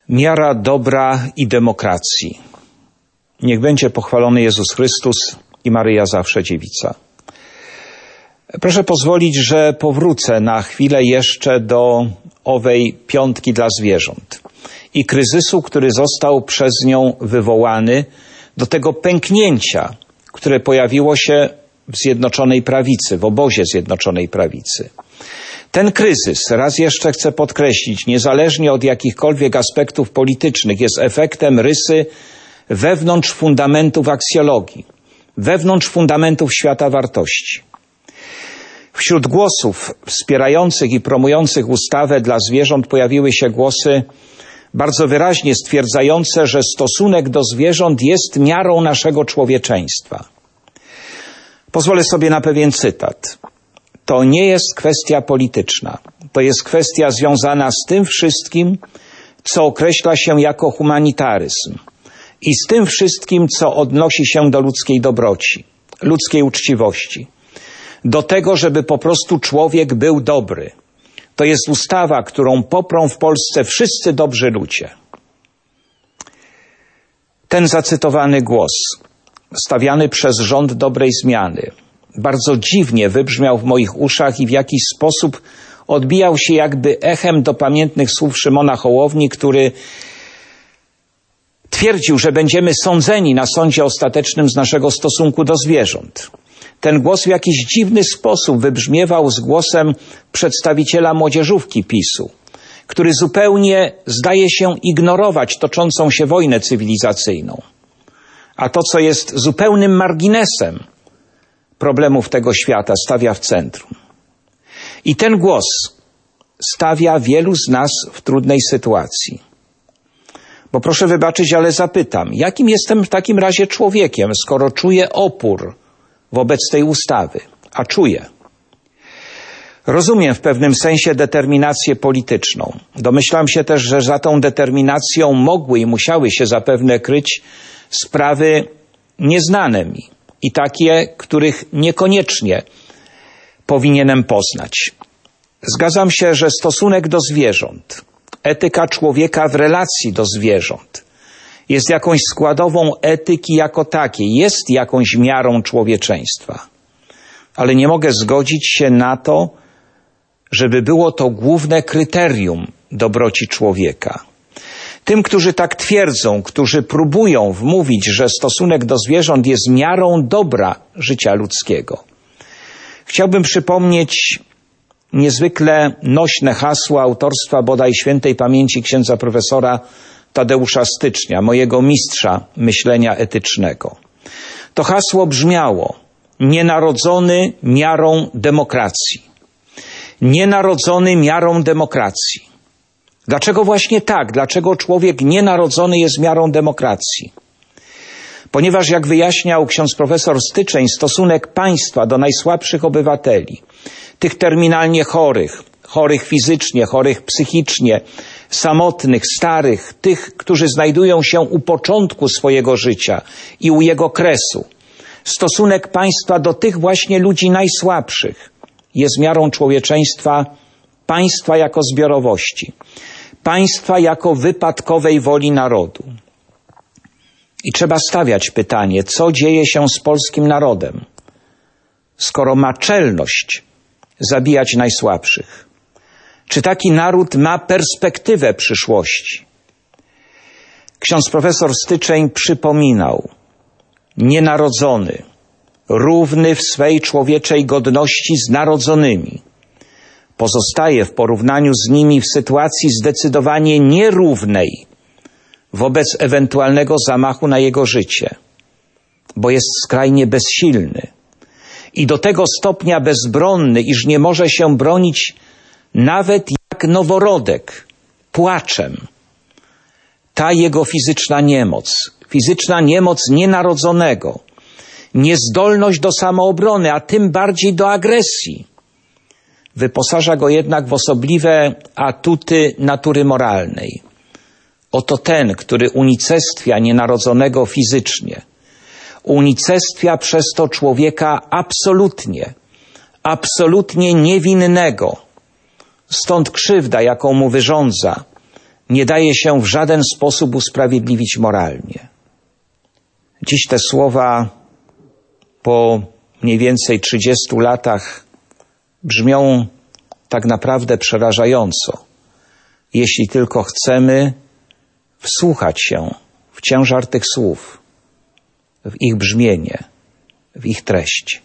Miara dobra i demokracji. Niech będzie pochwalony Jezus Chrystus i Maryja zawsze dziewica. Proszę pozwolić, że powrócę na chwilę jeszcze do owej piątki dla zwierząt i kryzysu, który został przez nią wywołany, do tego pęknięcia, które pojawiło się w Zjednoczonej Prawicy, w obozie Zjednoczonej Prawicy. Ten kryzys, raz jeszcze chcę podkreślić, niezależnie od jakichkolwiek aspektów politycznych, jest efektem rysy wewnątrz fundamentów aksjologii, wewnątrz fundamentów świata wartości. Wśród głosów wspierających i promujących ustawę dla zwierząt pojawiły się głosy bardzo wyraźnie stwierdzające, że stosunek do zwierząt jest miarą naszego człowieczeństwa. Pozwolę sobie na pewien cytat. To nie jest kwestia polityczna. To jest kwestia związana z tym wszystkim, co określa się jako humanitaryzm i z tym wszystkim, co odnosi się do ludzkiej dobroci, ludzkiej uczciwości. Do tego, żeby po prostu człowiek był dobry. To jest ustawa, którą poprą w Polsce wszyscy dobrzy ludzie. Ten zacytowany głos, stawiany przez rząd dobrej zmiany, bardzo dziwnie wybrzmiał w moich uszach i w jakiś sposób odbijał się jakby echem do pamiętnych słów Szymona Hołowni, który twierdził, że będziemy sądzeni na sądzie ostatecznym z naszego stosunku do zwierząt. Ten głos w jakiś dziwny sposób wybrzmiewał z głosem przedstawiciela młodzieżówki PiS-u, który zupełnie zdaje się ignorować toczącą się wojnę cywilizacyjną. A to, co jest zupełnym marginesem problemów tego świata, stawia w centrum. I ten głos stawia wielu z nas w trudnej sytuacji. Bo proszę wybaczyć, ale zapytam, jakim jestem w takim razie człowiekiem, skoro czuję opór wobec tej ustawy, a czuję. Rozumiem w pewnym sensie determinację polityczną. Domyślam się też, że za tą determinacją mogły i musiały się zapewne kryć sprawy nieznane mi i takie, których niekoniecznie powinienem poznać. Zgadzam się, że stosunek do zwierząt, etyka człowieka w relacji do zwierząt jest jakąś składową etyki jako takiej, jest jakąś miarą człowieczeństwa. Ale nie mogę zgodzić się na to, żeby było to główne kryterium dobroci człowieka. Tym, którzy tak twierdzą, którzy próbują wmówić, że stosunek do zwierząt jest miarą dobra życia ludzkiego, chciałbym przypomnieć niezwykle nośne hasło autorstwa bodaj świętej pamięci księdza profesora Tadeusza Stycznia, mojego mistrza myślenia etycznego. To hasło brzmiało: nienarodzony miarą demokracji. Nienarodzony miarą demokracji. Dlaczego właśnie tak? Dlaczego człowiek nienarodzony jest miarą demokracji? Ponieważ, jak wyjaśniał ksiądz profesor Styczeń, stosunek państwa do najsłabszych obywateli, tych terminalnie chorych fizycznie, chorych psychicznie, samotnych, starych, tych, którzy znajdują się u początku swojego życia i u jego kresu. Stosunek państwa do tych właśnie ludzi najsłabszych jest miarą człowieczeństwa, państwa jako zbiorowości, państwa jako wypadkowej woli narodu. I trzeba stawiać pytanie, co dzieje się z polskim narodem, skoro ma czelność zabijać najsłabszych? Czy taki naród ma perspektywę przyszłości? Ksiądz profesor Styczeń przypominał: nienarodzony, równy w swej człowieczej godności z narodzonymi, pozostaje w porównaniu z nimi w sytuacji zdecydowanie nierównej wobec ewentualnego zamachu na jego życie, bo jest skrajnie bezsilny i do tego stopnia bezbronny, iż nie może się bronić nawet jak noworodek, płaczem. Ta jego fizyczna niemoc nienarodzonego, niezdolność do samoobrony, a tym bardziej do agresji, wyposaża go jednak w osobliwe atuty natury moralnej. Oto ten, który unicestwia nienarodzonego fizycznie, unicestwia przez to człowieka absolutnie niewinnego. Stąd krzywda, jaką mu wyrządza, nie daje się w żaden sposób usprawiedliwić moralnie. Dziś te słowa po mniej więcej 30 latach brzmią tak naprawdę przerażająco, jeśli tylko chcemy wsłuchać się w ciężar tych słów, w ich brzmienie, w ich treść.